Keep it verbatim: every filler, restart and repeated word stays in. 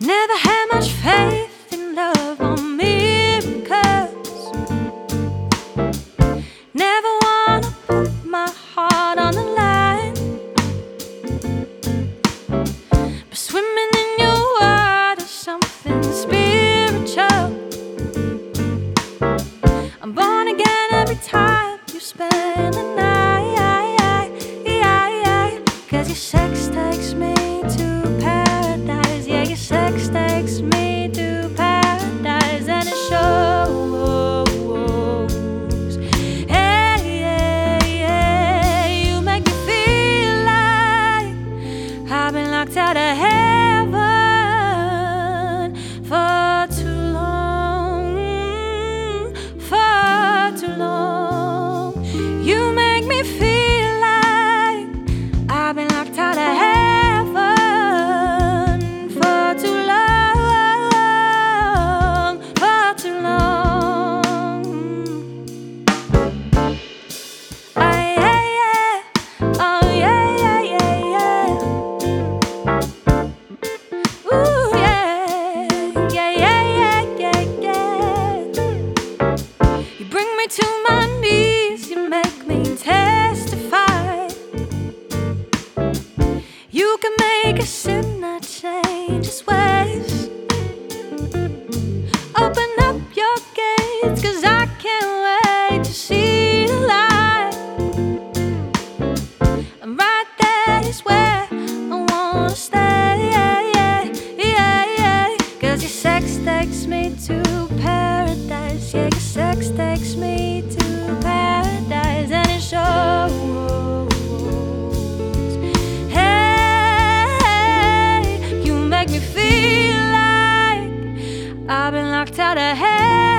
Never had much faith in love or miracles. Never wanna put my heart on the line, but swimming in your world is something spiritual. I'm born again every time you spend the night. 'Cause your sex takes me to paradise. Yeah, your sex takes me to paradise, and it shows. Hey, yeah, yeah, you make me feel like I've been locked out of heaven for too long, for too long. You make me feel like I've been locked out of heaven for too long, for too long. Oh yeah, yeah, oh yeah, yeah, yeah, yeah. Ooh yeah, yeah, yeah, yeah, yeah, yeah. You bring me to my knees, you make me testify. You can make a sinner change his ways. Open up your gates, 'cause I can't wait to see the light. And right there is where I wanna stay, yeah, yeah, yeah, yeah. 'Cause your sex takes me to paradise. Yeah, your sex takes me to paradise, and it shows. Make me feel like I've been locked out of hell.